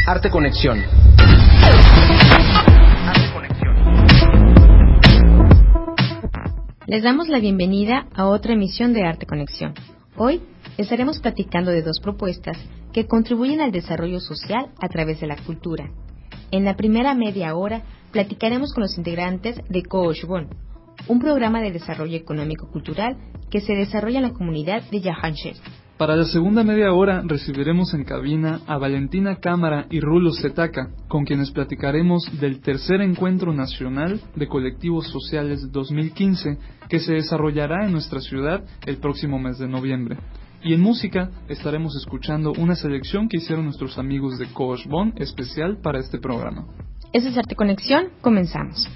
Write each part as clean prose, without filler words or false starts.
Arte Conexión. Les damos la bienvenida a otra emisión de Arte Conexión. Hoy estaremos platicando de dos propuestas que contribuyen al desarrollo social a través de la cultura. En la primera media hora platicaremos con los integrantes de Coachbon, un programa de desarrollo económico-cultural que se desarrolla en la comunidad de Yahanché. Para la segunda media hora recibiremos en cabina a Valentina Cámara y Rulo Zetaca, con quienes platicaremos del tercer encuentro nacional de colectivos sociales 2015 que se desarrollará en nuestra ciudad el próximo mes de noviembre. Y en música estaremos escuchando una selección que hicieron nuestros amigos de Coachbon especial para este programa. Eso es Arte Conexión, comenzamos.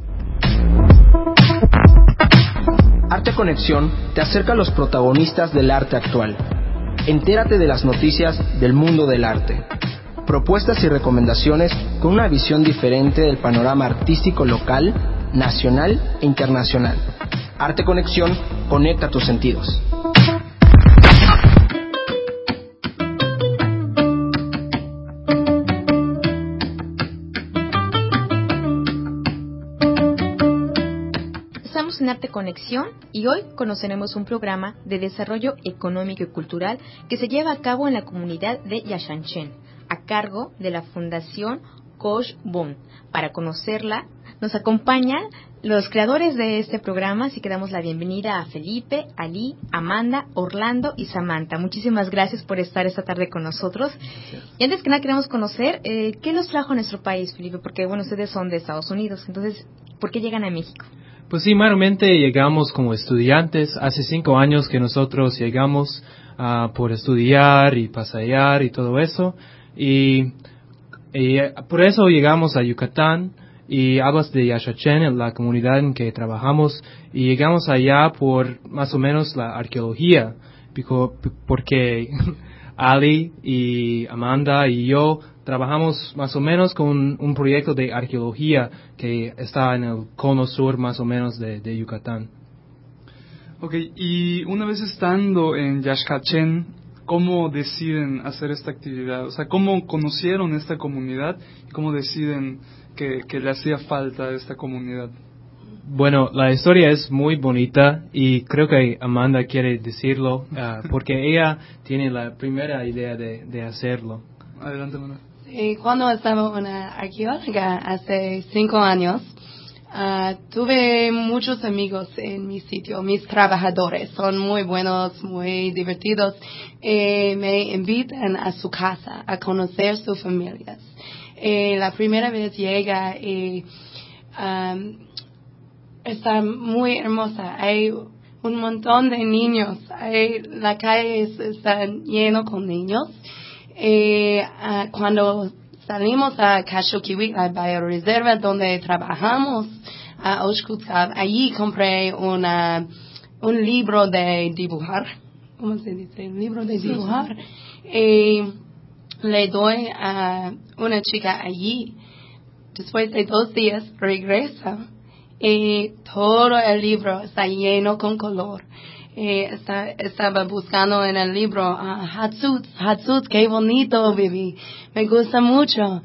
Arte Conexión te acerca a los protagonistas del arte actual. Entérate de las noticias del mundo del arte. Propuestas y recomendaciones con una visión diferente del panorama artístico local, nacional e internacional. Arte Conexión conecta tus sentidos. En Arte Conexión y hoy conoceremos un programa de desarrollo económico y cultural que se lleva a cabo en la comunidad de Yaxanchen, a cargo de la Fundación Coachbon. Para conocerla, nos acompañan los creadores de este programa, así que damos la bienvenida a Felipe, Ali, Amanda, Orlando y Samantha. Muchísimas gracias por estar esta tarde con nosotros. Gracias. Y antes que nada queremos conocer qué los trajo a nuestro país, Felipe, porque bueno, ustedes son de Estados Unidos, entonces, ¿por qué llegan a México? Pues sí, mayormente llegamos como estudiantes. Hace 5 años que nosotros llegamos por estudiar y pasear y todo eso. Y por eso llegamos a Yucatán y hablas de Yaxanchen, la comunidad en que trabajamos. Y llegamos allá por más o menos la arqueología, porque Ali y Amanda y yo trabajamos más o menos con un proyecto de arqueología que está en el cono sur más o menos de Yucatán. Ok, y una vez estando en Yaxanchen, ¿cómo deciden hacer esta actividad? O sea, ¿cómo conocieron esta comunidad y cómo deciden que le hacía falta a esta comunidad? Bueno, la historia es muy bonita y creo que Amanda quiere decirlo porque ella tiene la primera idea de hacerlo. Adelante, Amanda. Sí, cuando estaba una arqueóloga hace 5 años, tuve muchos amigos en mi sitio. Mis trabajadores son muy buenos, muy divertidos. Me invitan a su casa a conocer sus familias. La primera vez llega y está muy hermosa. Hay un montón de niños. La calle está llena con niños. Cuando salimos a Cachoquihuitl, la bioreserva donde trabajamos, a Oxcutzcab, allí compré un libro de dibujar. ¿Cómo se dice? Un libro de dibujar. Le doy a una chica allí. Después de 2 días regresa y todo el libro está lleno con color. Estaba buscando en el libro Hatsuts, qué bonito, baby. Me gusta mucho.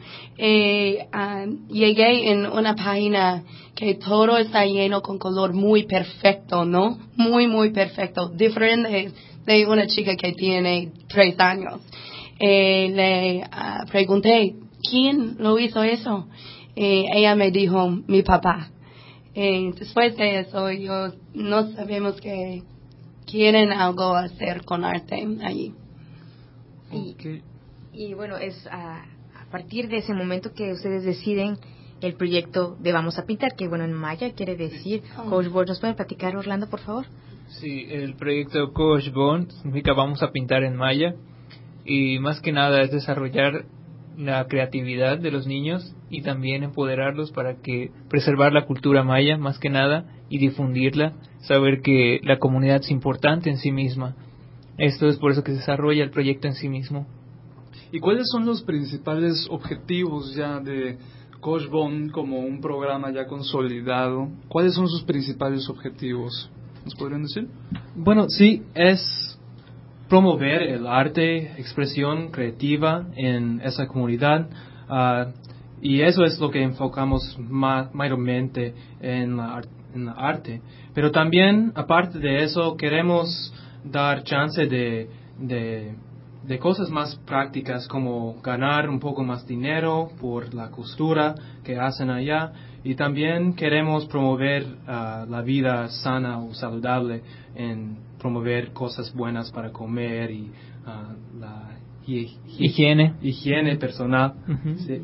Llegué en una página que todo está lleno con color muy perfecto, ¿no? Muy, muy perfecto. Diferente de una chica que tiene 3 años. Le pregunté, ¿quién lo hizo eso? Ella me dijo, mi papá. Después de eso, no sabemos que quieren algo hacer con arte allí. Okay. Y bueno, es a partir de ese momento que ustedes deciden el proyecto de Vamos a Pintar, que bueno, en maya quiere decir Coachbon. ¿Nos puede platicar, Orlando, por favor? Sí, el proyecto Coachbon significa Vamos a Pintar en maya, y más que nada es desarrollar la creatividad de los niños y también empoderarlos para que preservar la cultura maya más que nada y difundirla, saber que la comunidad es importante en sí misma. Esto es por eso que se desarrolla el proyecto en sí mismo. ¿Y cuáles son los principales objetivos ya de Coachbon como un programa ya consolidado? ¿Cuáles son sus principales objetivos? ¿Nos podrían decir? Bueno, sí, es promover el arte, expresión creativa en esa comunidad. Y eso es lo que enfocamos mayormente en la arte. Pero también, aparte de eso, queremos dar chance de cosas más prácticas, como ganar un poco más dinero por la costura que hacen allá. Y también queremos promover la vida sana o saludable, en promover cosas buenas para comer y la higiene personal. Uh-huh. Sí.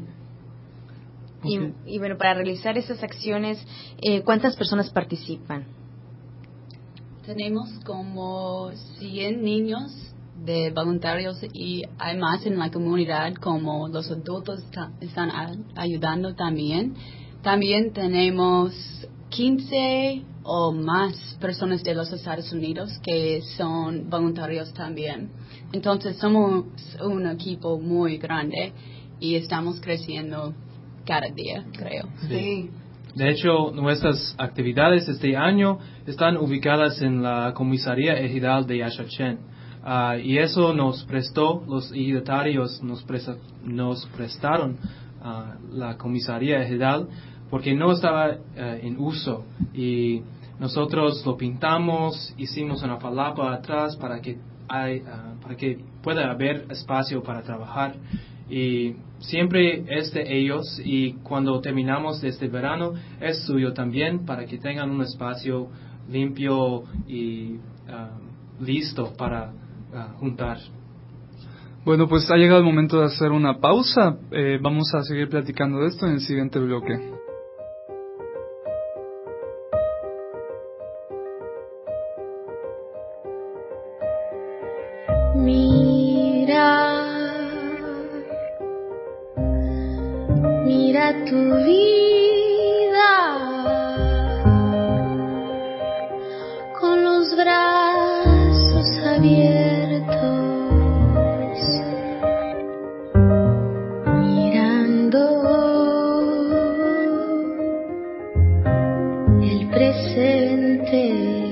Y bueno, para realizar esas acciones, ¿cuántas personas participan? Tenemos como 100 niños de voluntarios y hay más en la comunidad, como los adultos están ayudando también. También tenemos 15 o más personas de los Estados Unidos que son voluntarios también. Entonces somos un equipo muy grande y estamos creciendo cada día, creo. Sí. De hecho, nuestras actividades este año están ubicadas en la comisaría ejidal de Yaxachén. Y eso nos prestó, los ejidatarios nos prestaron la comisaría ejidal porque no estaba en uso. Y nosotros lo pintamos, hicimos una palapa atrás para que pueda haber espacio para trabajar. Y siempre es de ellos, y cuando terminamos este verano es suyo también, para que tengan un espacio limpio y listo para juntar. Bueno, pues ha llegado el momento de hacer una pausa. Vamos a seguir platicando de esto en el siguiente bloque. Mira tu vida con los brazos abiertos, mirando el presente.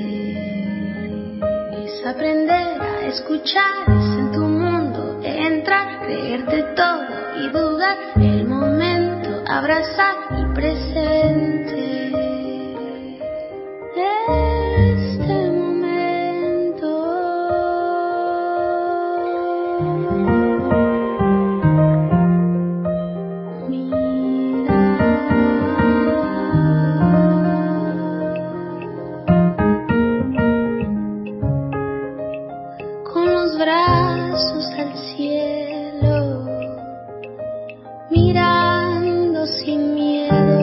Es aprender a escuchar, es en tu mundo entrar, creerte todo y dudar. El momento, abrazar el presente. Este momento. Con los brazos al cielo, mirando sin miedo,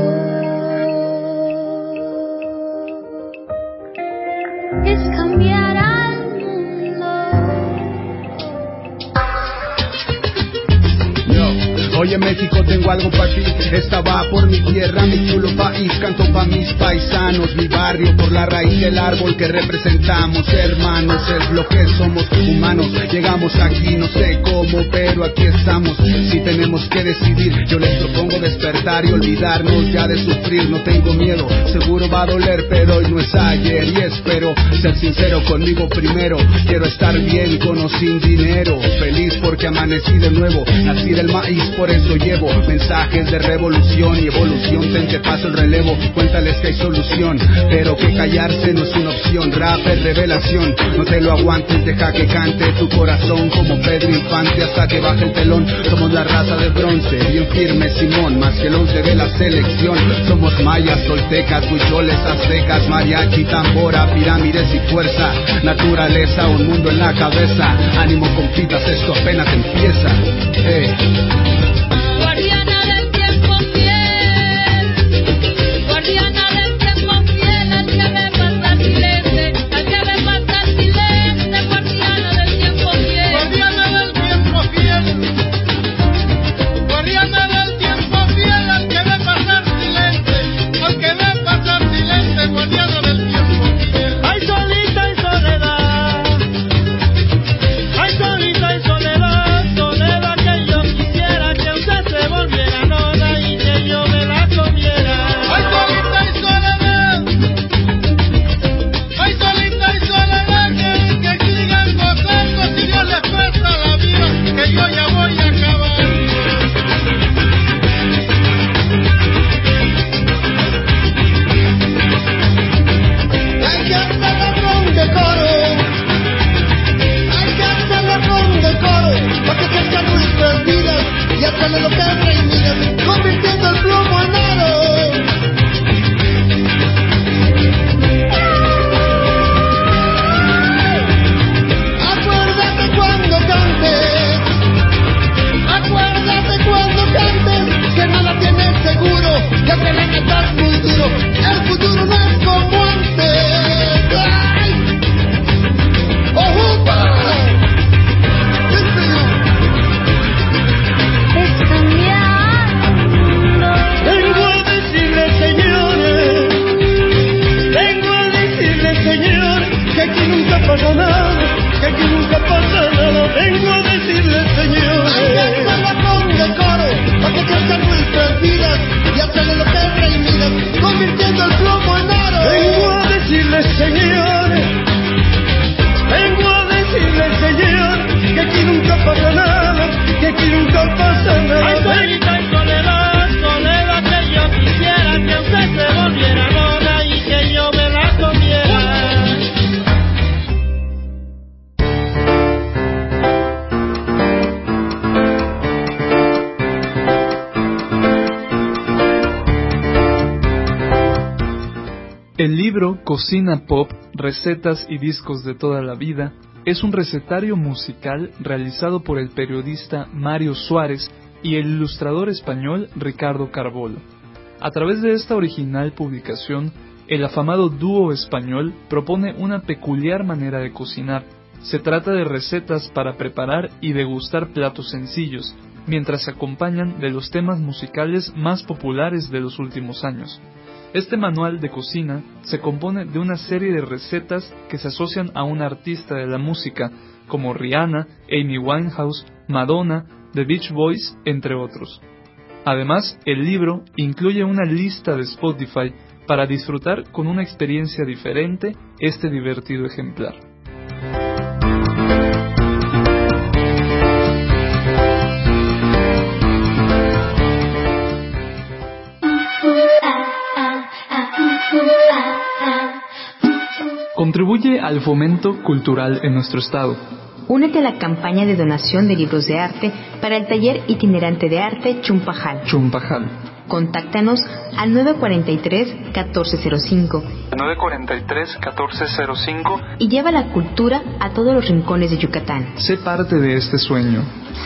es cambiar al mundo. Oye México, tengo algo para ti. Esta va por mi tierra, mi chulo país. Canto pa' mis paisanos, mi barrio, por la raíz del árbol que representamos. Hermanos, es lo que somos, humanos. Llegamos aquí, no sé cómo, pero aquí estamos. Si tenemos que decidir, yo les propongo despertar y olvidarnos ya de sufrir. No tengo miedo, seguro va a doler, pero hoy no es ayer. Y espero ser sincero conmigo primero. Quiero estar bien con o sin dinero. Feliz porque amanecí de nuevo. Nací del maíz, por eso llevo mensajes de revolución y evolución. Ten que paso el relevo, cuéntales que hay solución, pero que callarse no es una opción. Rap es revelación, no te lo aguantes, deja que cante tu corazón como Pedro Infante hasta que baje el telón. Somos la raza de bronce, bien firme Simón, más que el 11 de la selección. Somos mayas, toltecas, huicholes, aztecas, mariachi, tambora, pirámides y fuerza. Naturaleza, un mundo en la cabeza. Ánimo compitas, esto apenas empieza. Guardiana del tiempo fiel, guardiana del tiempo fiel, al que me pasa silente, al que me pasa silente, guardiana del tiempo fiel. Guardiana del tiempo fiel, guardiana del tiempo fiel, al que me pasa silente, al que me pasa silente, guardiana del tiempo fiel. Ay solita y soledad, ay solita y soledad, soledad que yo quisiera. sale lo que reivindican, convirtiendo el plomo en oro. Acuérdate cuando cantes, que nada tienes seguro, que tienes que estar muy duro, el futuro no es como antes. ¡Ay! ¡Ojupa! Es cambiando. Vengo a decirles, señores, que aquí nunca pasa nada, que aquí nunca pasa nada. Vengo a decirles, señores, con decoro, para que crezcan nuestras vidas y hacerle lo que reivindican, convirtiendo el plomo en oro. Vengo a decirles, señores, que aquí nunca pasa nada, que aquí nunca pasa nada. Ay, solita y soledad, soledad que yo quisiera que usted se volviera loca y que yo me la comiera. El libro Cocina Pop, Recetas y Discos de toda la vida es un recetario musical realizado por el periodista Mario Suárez y el ilustrador español Ricardo Carbolo. A través de esta original publicación, el afamado dúo español propone una peculiar manera de cocinar. Se trata de recetas para preparar y degustar platos sencillos, mientras se acompañan de los temas musicales más populares de los últimos años. Este manual de cocina se compone de una serie de recetas que se asocian a un artista de la música, como Rihanna, Amy Winehouse, Madonna, The Beach Boys, entre otros. Además, el libro incluye una lista de Spotify para disfrutar con una experiencia diferente este divertido ejemplar. Contribuye al fomento cultural en nuestro estado. Únete a la campaña de donación de libros de arte para el taller itinerante de arte Chumpajal. Contáctanos al 943-1405 y lleva la cultura a todos los rincones de Yucatán. Sé parte de este sueño.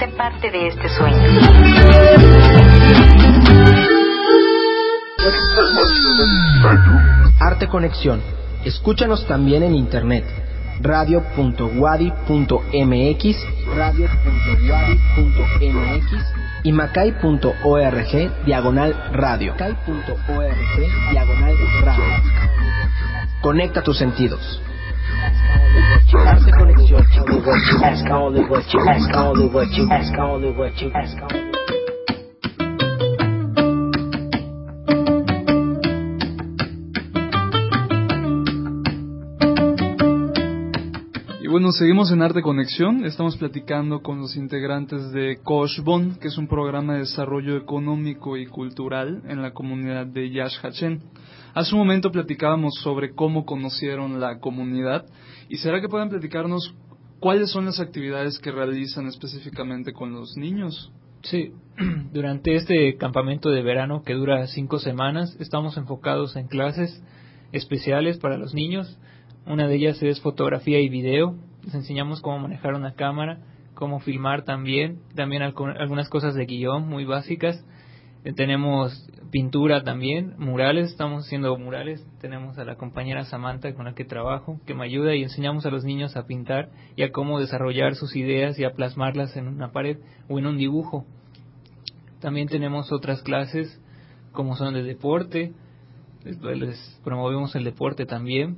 Arte Conexión. Escúchanos también en internet. radio.wadi.mx y macay.org/radio. Conecta tus sentidos. Arte Conexión. Bueno, seguimos en Arte Conexión. Estamos platicando con los integrantes de Coshbon, que es un programa de desarrollo económico y cultural en la comunidad de Yaxhachén. Hace un momento platicábamos sobre cómo conocieron la comunidad. ¿Y será que pueden platicarnos cuáles son las actividades que realizan específicamente con los niños? Sí, durante este campamento de verano que dura 5 semanas, estamos enfocados en clases especiales para los niños. Una de ellas es fotografía y video. Les enseñamos cómo manejar una cámara, cómo filmar también algunas cosas de guión muy básicas. Tenemos pintura también, murales, estamos haciendo murales. Tenemos a la compañera Samantha con la que trabajo, que me ayuda, y enseñamos a los niños a pintar y a cómo desarrollar sus ideas y a plasmarlas en una pared o en un dibujo. También tenemos otras clases como son de deporte, les promovemos el deporte también.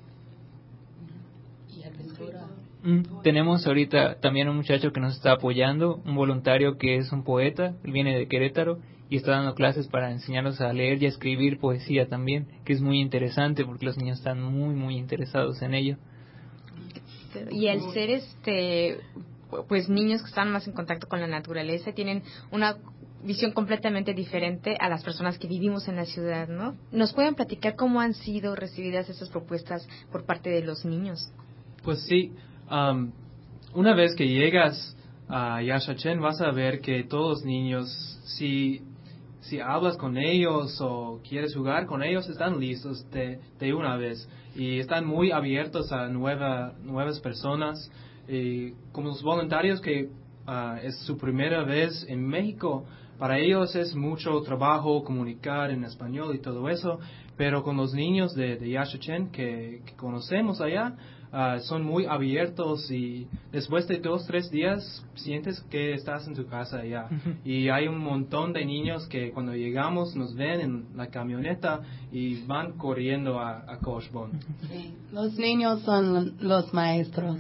Tenemos ahorita también un muchacho que nos está apoyando, un voluntario que es un poeta, él viene de Querétaro y está dando clases para enseñarnos a leer y a escribir poesía también, que es muy interesante porque los niños están muy interesados en ello. Y al ser pues niños que están más en contacto con la naturaleza, tienen una visión completamente diferente a las personas que vivimos en la ciudad, ¿no? ¿Nos pueden platicar cómo han sido recibidas estas propuestas por parte de los niños? Pues sí, una vez que llegas a Yaxachen, vas a ver que todos los niños, si hablas con ellos o quieres jugar con ellos, están listos de una vez y están muy abiertos a nuevas personas. Y como los voluntarios que es su primera vez en México, para ellos es mucho trabajo comunicar en español y todo eso, pero con los niños de Yaxachen que conocemos allá, son muy abiertos y después de 2-3 días sientes que estás en tu casa allá. Y hay un montón de niños que cuando llegamos nos ven en la camioneta y van corriendo a Coach Bon. Sí, los niños son los maestros.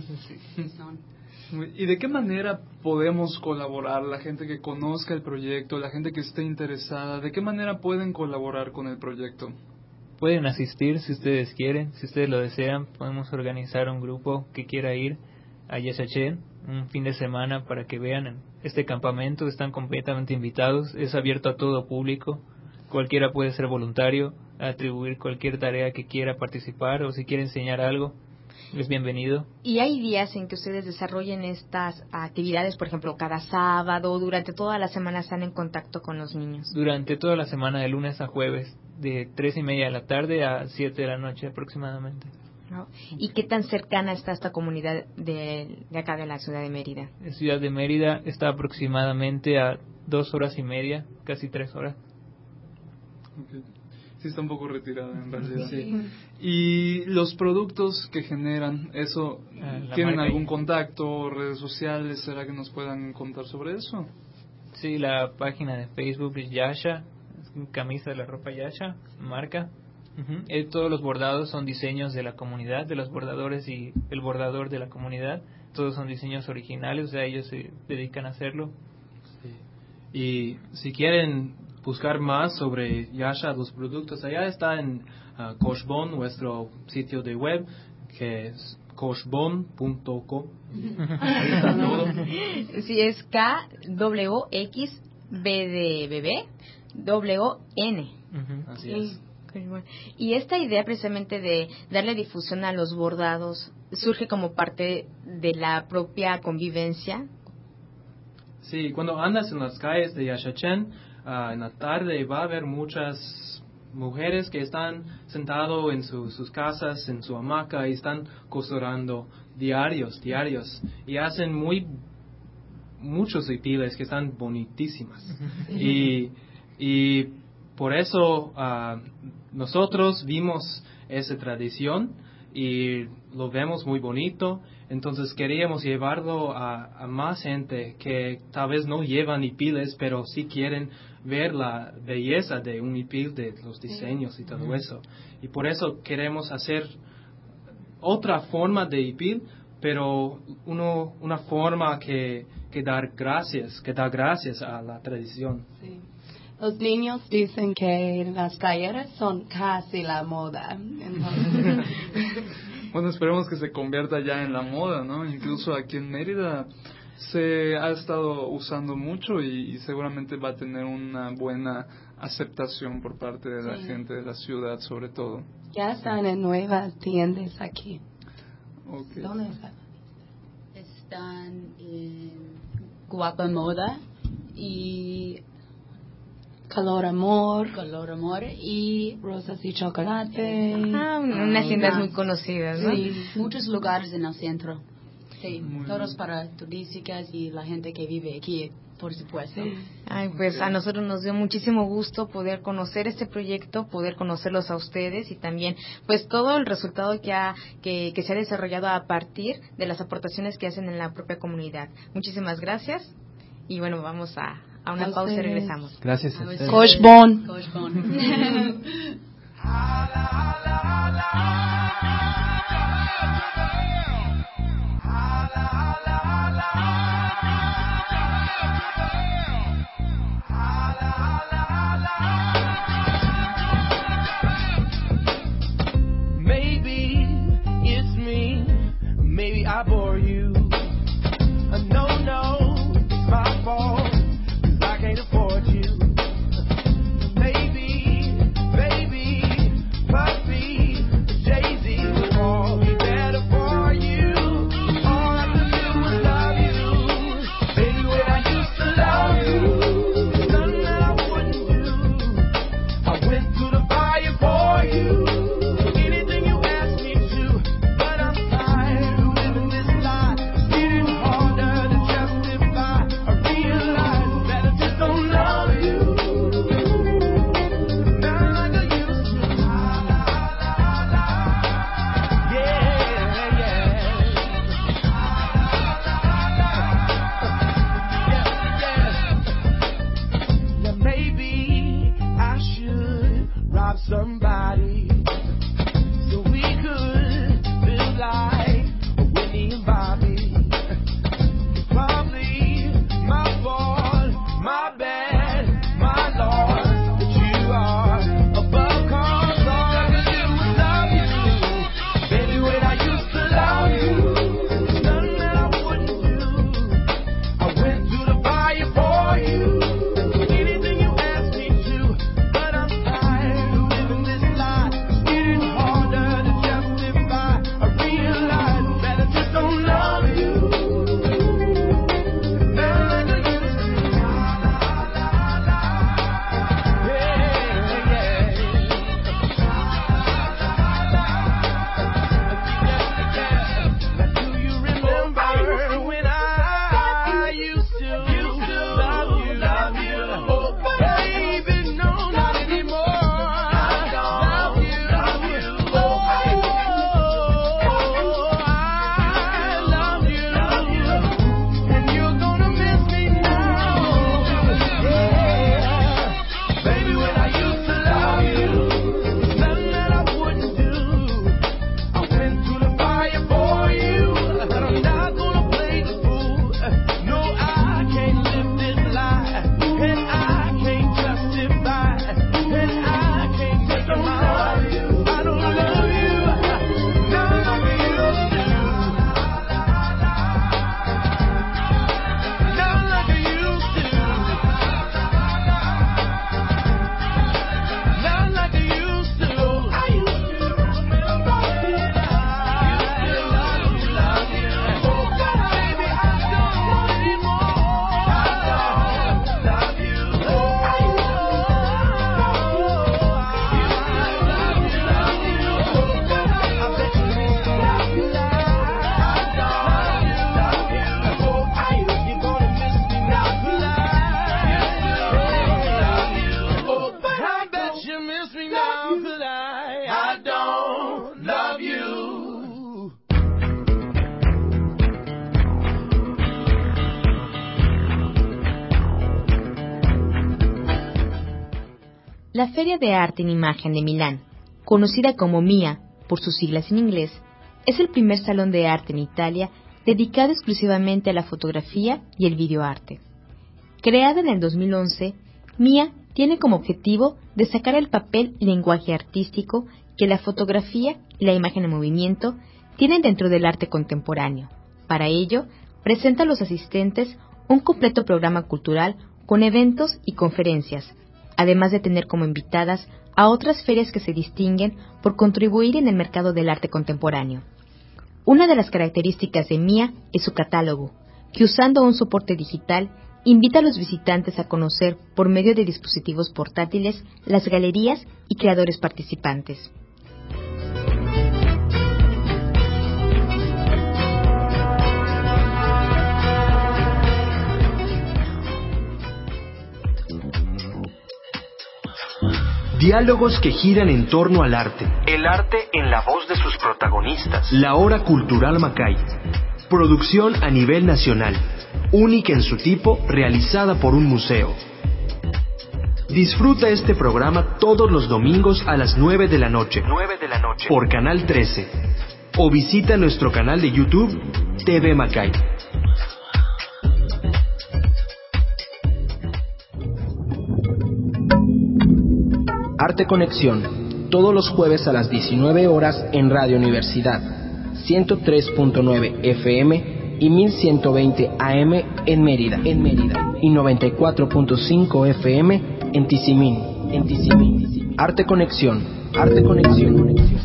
¿Y de qué manera podemos colaborar? La gente que conozca el proyecto, la gente que esté interesada, ¿de qué manera pueden colaborar con el proyecto? Pueden asistir si ustedes quieren, si ustedes lo desean. Podemos organizar un grupo que quiera ir a Yaxachen un fin de semana para que vean este campamento. Están completamente invitados, es abierto a todo público. Cualquiera puede ser voluntario, atribuir cualquier tarea que quiera participar o si quiere enseñar algo. Es bienvenido. ¿Y hay días en que ustedes desarrollen estas actividades, por ejemplo, cada sábado, durante toda la semana están en contacto con los niños? Durante toda la semana, de lunes a jueves, de 3:30 de la tarde a 7 de la noche aproximadamente. ¿No? ¿Y qué tan cercana está esta comunidad de acá de la ciudad de Mérida? La ciudad de Mérida está aproximadamente a 2 horas y media, casi 3 horas. Okay. Sí, está un poco retirada en realidad. Sí. ¿Y los productos que generan, eso, tienen algún contacto, redes sociales? ¿Será que nos puedan contar sobre eso? Sí, la página de Facebook es Yasha, camisa de la ropa Yasha, marca. Todos los bordados son diseños de la comunidad, de los bordadores y el bordador de la comunidad. Todos son diseños originales, o sea, ellos se dedican a hacerlo. Sí. Y si quieren buscar más sobre Yasha, los productos, allá está en Coach Bon, nuestro sitio de web, que es coachbon.com. Ahí está todo. Sí, es KWXB de bebé, WN. Así es. Y esta idea precisamente de darle difusión a los bordados surge como parte de la propia convivencia. Sí, cuando andas en las calles de Yaxachen, en la tarde va a haber muchas mujeres que están sentadas en sus casas, en su hamaca, y están costurando diarios, y hacen muchos hipiles que están bonitísimas. Y por eso nosotros vimos esa tradición y lo vemos muy bonito, entonces queríamos llevarlo a más gente que tal vez no llevan hipiles, pero sí quieren ver la belleza de un hipil, de los diseños y todo eso. Y por eso queremos hacer otra forma de hipil, pero una forma que da gracias a la tradición. Sí. Los niños dicen que las playeras son casi la moda. Entonces... Bueno, esperemos que se convierta ya en la moda, ¿no? Incluso aquí en Mérida se ha estado usando mucho y seguramente va a tener una buena aceptación por parte de la gente de la ciudad, sobre todo. Ya están en nuevas tiendas aquí. Okay. ¿Dónde están? Están en Guapa Moda y Color Amor y Rosas y Chocolate. Unas tiendas muy conocidas, ¿no? Sí, muchos lugares en el centro. Sí, todos para turísticas y la gente que vive aquí, por supuesto. Ay, pues a nosotros nos dio muchísimo gusto poder conocer este proyecto, poder conocerlos a ustedes y también pues todo el resultado que se ha desarrollado a partir de las aportaciones que hacen en la propia comunidad. Muchísimas gracias y bueno, vamos a una pausa y regresamos. Gracias a ustedes. Coach Bon. Coach Bon. Maybe it's me, maybe I bore you. No, it's my fault, 'cause I can't afford you. Maybe, baby, puppy, Jay-Z would all be better for you. All I have to do is love you. La Feria de Arte en Imagen de Milán, conocida como MIA por sus siglas en inglés, es el primer salón de arte en Italia dedicado exclusivamente a la fotografía y el videoarte. Creada en el 2011, MIA tiene como objetivo destacar el papel y lenguaje artístico que la fotografía y la imagen en movimiento tienen dentro del arte contemporáneo. Para ello, presenta a los asistentes un completo programa cultural con eventos y conferencias, además de tener como invitadas a otras ferias que se distinguen por contribuir en el mercado del arte contemporáneo. Una de las características de MIA es su catálogo, que usando un soporte digital invita a los visitantes a conocer por medio de dispositivos portátiles las galerías y creadores participantes. Diálogos que giran en torno al arte. El arte en la voz de sus protagonistas. La Hora Cultural Macay. Producción a nivel nacional. Única en su tipo, realizada por un museo. Disfruta este programa todos los domingos a las 9 de la noche. Por Canal 13. O visita nuestro canal de YouTube, TV Macay. Arte Conexión, todos los jueves a las 19 horas en Radio Universidad, 103.9 FM y 1120 AM en Mérida, y 94.5 FM en Tizimín. Arte Conexión.